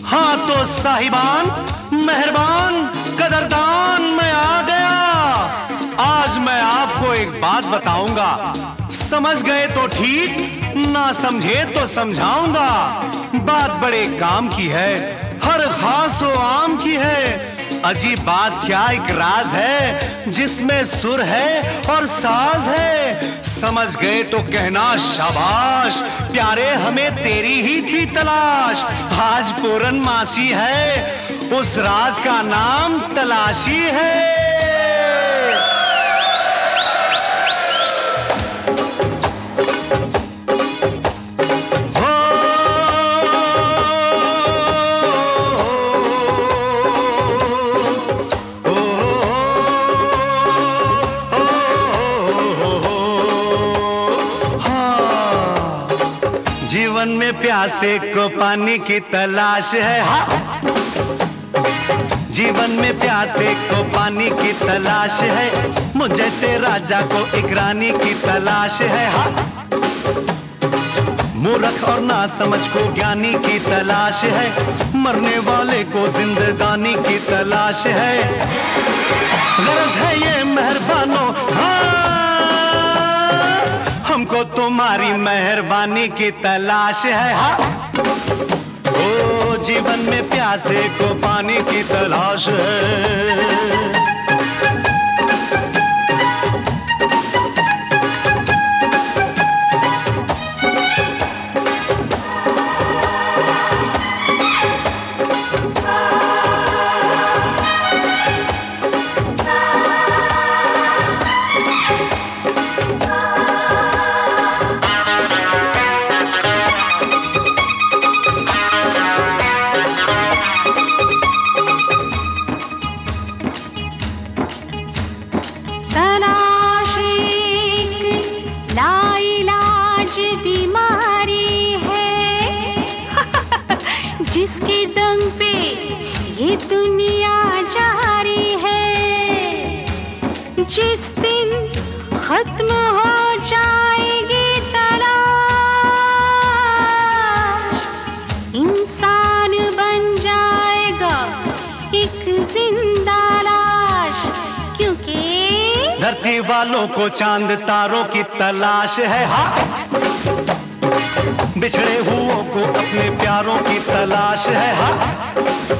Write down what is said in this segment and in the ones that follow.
हाँ तो साहिबान, मेहरबान, कदरदान, मैं आ गया। आज मैं आपको एक बात बताऊंगा, समझ गए तो ठीक, ना समझे तो समझाऊंगा। बात बड़े काम की है, हर खास व आम की है। अजीब बात क्या एक राज है, जिसमें सुर है और साज है। समझ गए तो कहना शाबाश, प्यारे हमें तेरी ही थी तलाश। आज पूरनमासी है, उस राज का नाम तलाशी है। जीवन में प्यासे को पानी की तलाश है। हाँ। जीवन में प्यासे को पानी की तलाश है, मुझे से राजा को एक रानी की तलाश है। हाँ। मूर्ख और ना समझ को ज्ञानी की तलाश है, मरने वाले को जिंदगानी की तलाश है। गरज है ये मेहरबानो, हाँ, हमको तुम्हारी मेहरबानी की तलाश है। हाँ। ओ जीवन में प्यासे को पानी की तलाश है। जिसके दम पे ये दुनिया जारी है, जिस दिन खत्म हो जाएगी तलाश, इंसान बन जाएगा एक जिंदा लाश। क्योंकि धरती वालों को चांद तारों की तलाश है। हाँ। बिछड़े हुओं को अपने प्यारों की तलाश है। हाँ।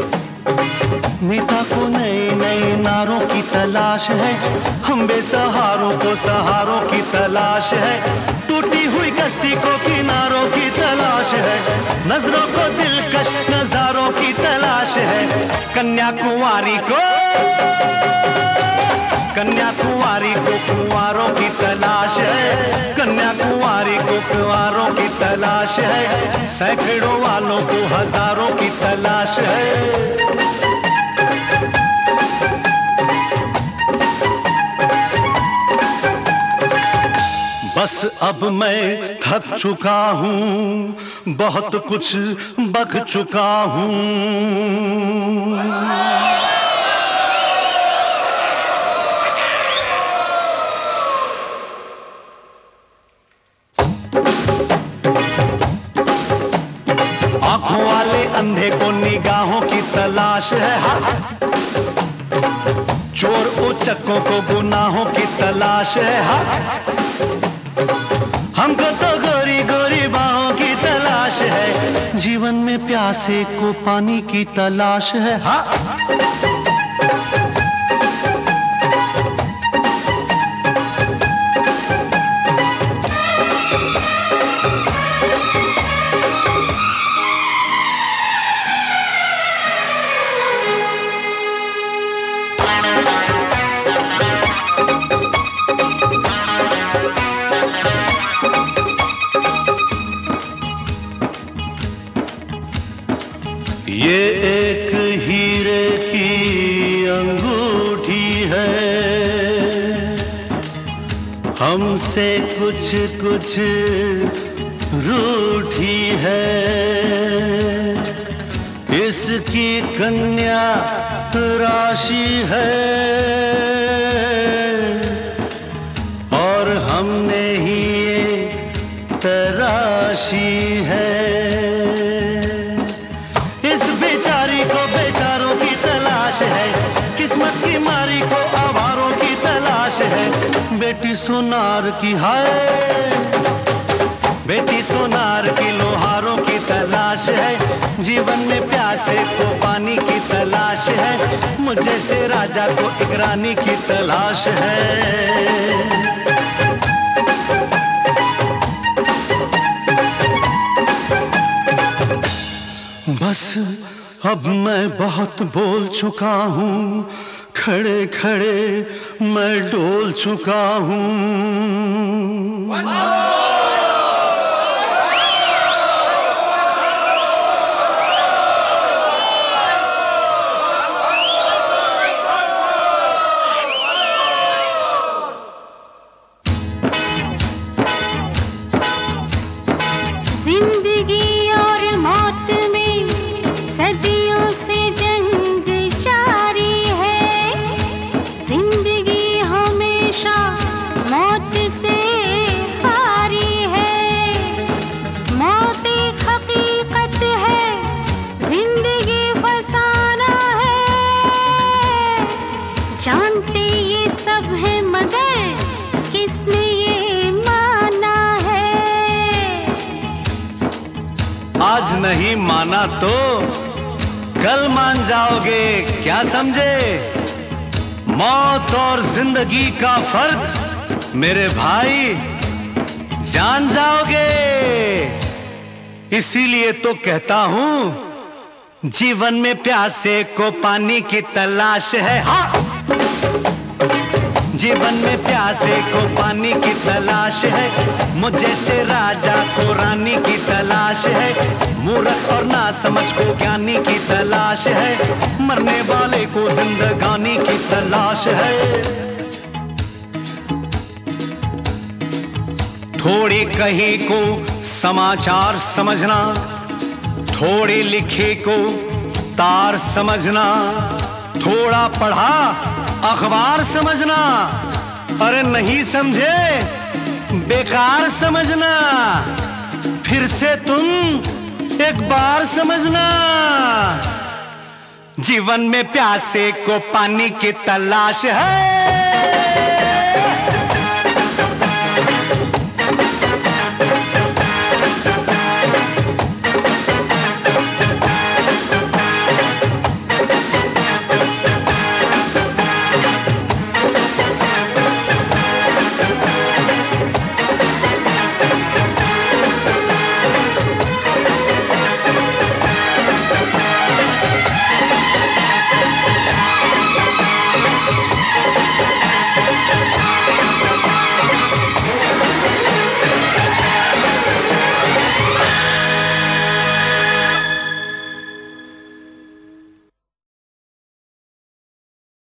नेता को नए नए नारों की तलाश है, हम बेसहारों को सहारों की तलाश है। टूटी हुई कश्ती को किनारों की तलाश है, नजरों को दिलकश नजारों की तलाश है। कन्याकुमारी को कुंवारों की तलाश है, कन्याकुमारी को कुंवारों की तलाश है। सैकड़ों वालों को हजारों की तलाश है। बस अब मैं थक चुका हूँ, बहुत कुछ बक चुका हूँ। आंखों वाले अंधे को निगाहों की तलाश है। हाँ। चोर उचक्कों को गुनाहों की तलाश है। हाँ। हमको तो गोरी गोरी बाहों की तलाश है, जीवन में प्यासे को पानी की तलाश है। हाँ। ये एक हीरे की अंगूठी है, हमसे कुछ कुछ रूठी है। इसकी कन्या राशि है और हमने ही ये तराशी है। इस बीच तलाश है। बेटी सोनार की है, बेटी सोनार की लोहारों की तलाश है। जीवन में प्यासे को पानी की तलाश है। मुझे से राजा को एक रानी की तलाश है। बस अब मैं बहुत बोल चुका हूँ, खड़े खड़े मैं डोल चुका हूँ। जिंदगी और मौत में सदियों से जंग जारी है। जिंदगी हमेशा मौत से हारी है। मौत एक हकीकत है, जिंदगी फसाना है। जानते ये सब है मगर किसने ये माना है। आज नहीं माना तो कल मान जाओगे, क्या समझे? मौत और जिंदगी का फर्क मेरे भाई जान जाओगे। इसीलिए तो कहता हूं, जीवन में प्यासे को पानी की तलाश है। हाँ, जीवन में प्यासे को पानी की तलाश है। मुझे से राजा को रानी की तलाश है। मूर्ख और ना समझ को ज्ञानी की तलाश है। मरने वाले को जिंदगानी की तलाश है। थोड़ी कही को समाचार समझना, थोड़ी लिखी को तार समझना, थोड़ा पढ़ा अखबार समझना, अरे नहीं समझे बेकार समझना। फिर से तुम एक बार समझना। जीवन में प्यासे को पानी की तलाश है।